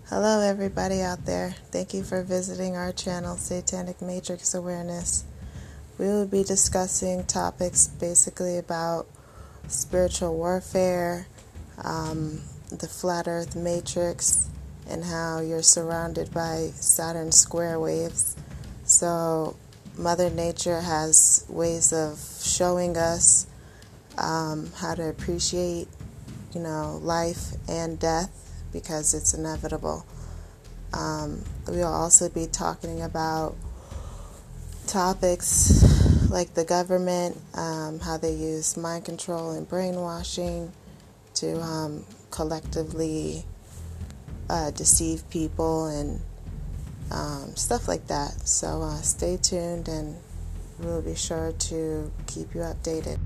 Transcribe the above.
Hello, everybody out there. Thank you for visiting our channel, Satanic Matrix Awareness. We will be discussing topics basically about spiritual warfare, the flat earth matrix, and how you're surrounded by Saturn square waves. So, Mother Nature has ways of showing us how to appreciate, life and death because it's inevitable. We'll also be talking about topics like the government, how they use mind control and brainwashing to collectively deceive people and stuff like that. So stay tuned and we'll be sure to keep you updated.